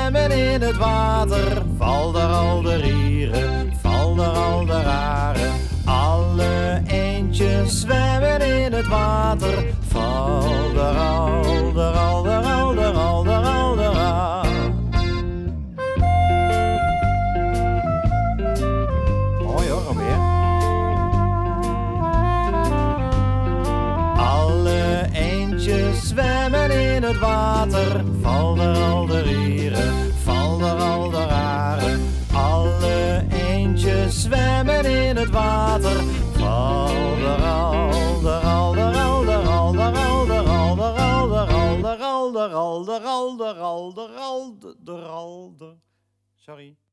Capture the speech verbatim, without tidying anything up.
zwemmen in het water. Val er al de rieren, val er al de raren. Alle eendjes zwemmen in het water. Val er al de al de al de al de al de ra. Mooi hoor, weer. Alle eendjes zwemmen in het water. Val er al de rieren, val er al de raren. Alle eendjes zwemmen in het water. Val er al de al de al de al de al de al de al de al de al de al de al de al de al de al de al de. Sorry.